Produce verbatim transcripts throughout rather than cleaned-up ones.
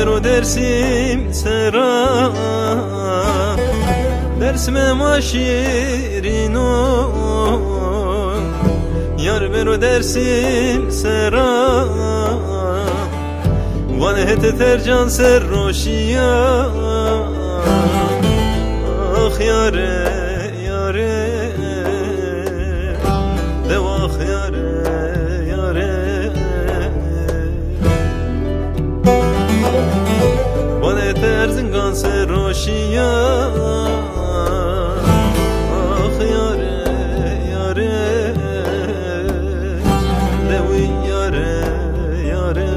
برو درسیم سرا درسم ما شیرینو یار برو درسیم سرا وانه هت ترجان سر روشیا آخ یاره یاره دو آخ یاره یاره وانه ترزنگان سر روشیا آخ یاره یاره دوی یاره یاره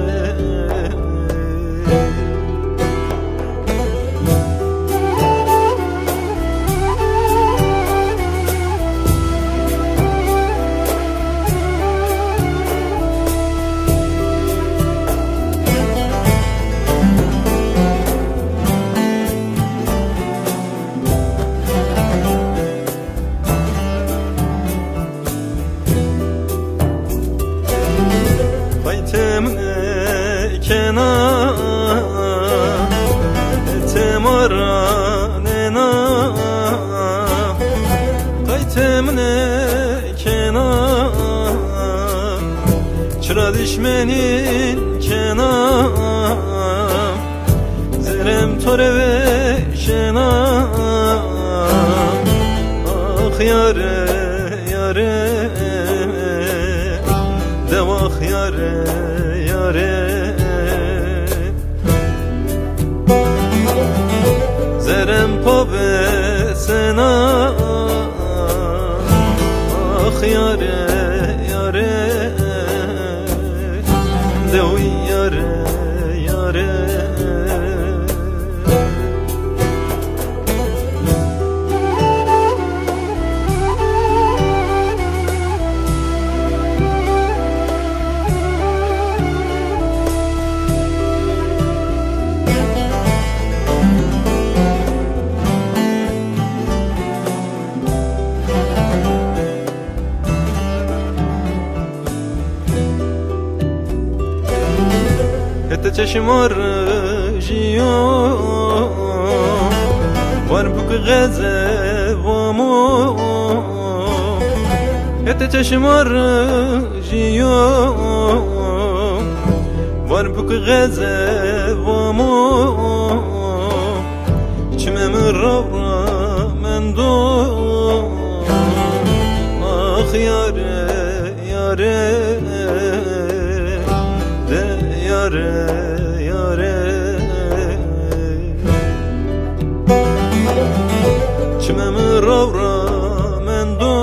temne kenar temara nena tay temne kenar çıra düşmenin kenar zerem tore ve şena ah yare yare devah yare yare zerem pobe sena ah yare yare devi yare yare هت چشمار جیو وار بک غزه وامو هت چشمار جیو وار بک غزه وامو چمم رو من دو آخ یاره یاره yare yare çimem ravra men do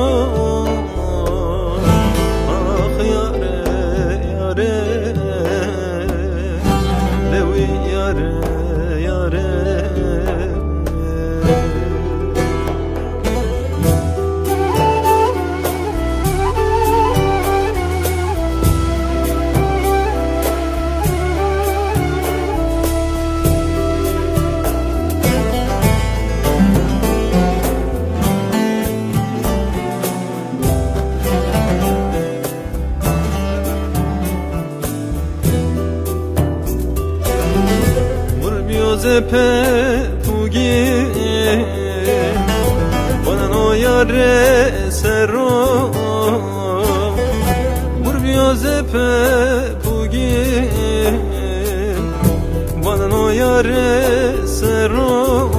ah yare yare devi yare yare zepe pugi bana no yare sero burbio zepe pugi bana no yare sero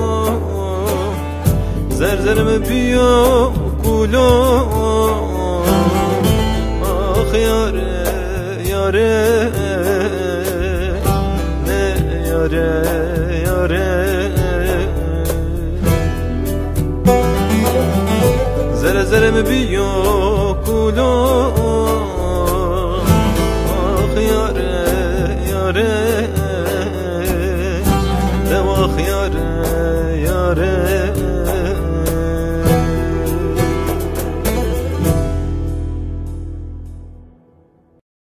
zerzerme bio kulo ah yare yare ne yare zere zere mi biyo kulo ah yare yare devah yare yare